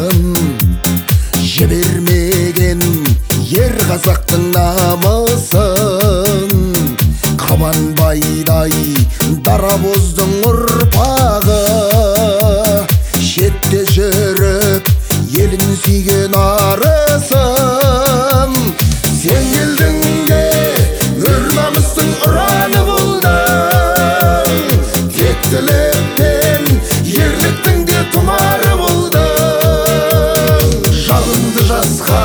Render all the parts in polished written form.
жібермеген ер қазақтың намысын, қабанбайдай дарабоздың ұрпағы, шетте жүріп елін сүйген арысын. Сен келдің де өр намыстың ұраны болдың, тектіліктен ерліктің де тұмары болдың. Жалынды жасқа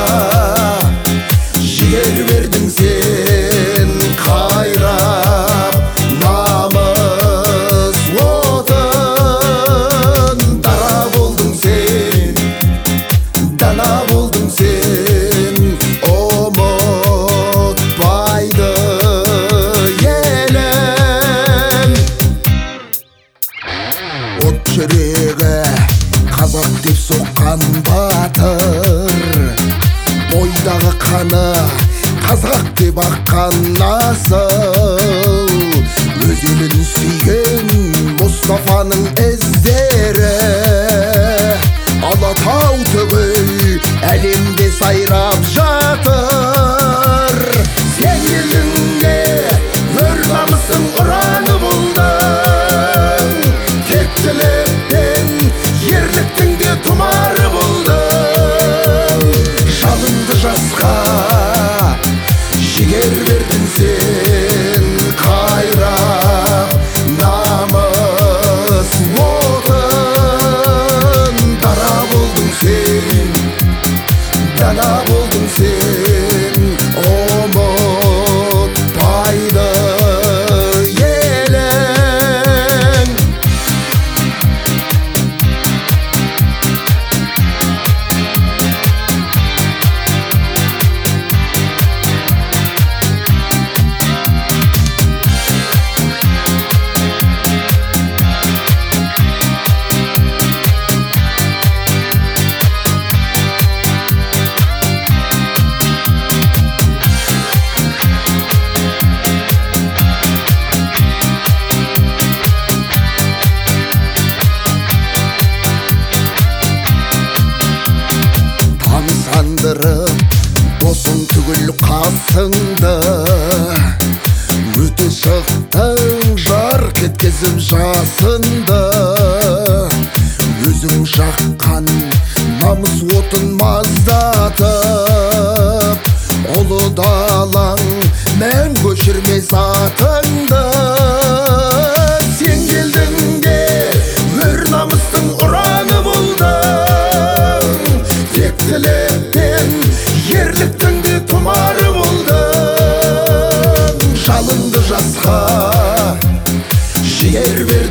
жігер бердің сен, қайрап намыс отын. Дара болдың сен, дана болдың сен, ұмытпайды елің. От жүрегі қазақ деп соққан батыр, бойдағы қаны қазақ деп аққан насыл. Өз елін сүйген Мұстафаның іздері, Алатау түгіл әлемде сайрап жатыр. Сен елдің де өр намыстың ұраны болдың, тектіліктен ерліктің де тұмары болдың. Жалынды жасқа жігер бердің сен, қайрап намыс отын. Дара болдың сен, дана болдың сен, ұмытпайды елің. Тамсандырып досың түгіл қасыңды, өте шықтың жарқ еткізіп жасынды. Өзің жаққан намыс отын маздатып, ұлы далаң мәңгі өшірмес атыңды. Сен келдің де өр намыстың ұраны болдың, тектіліктен ерліктің де тұмары болдың. Жалынды жасқа жігер бер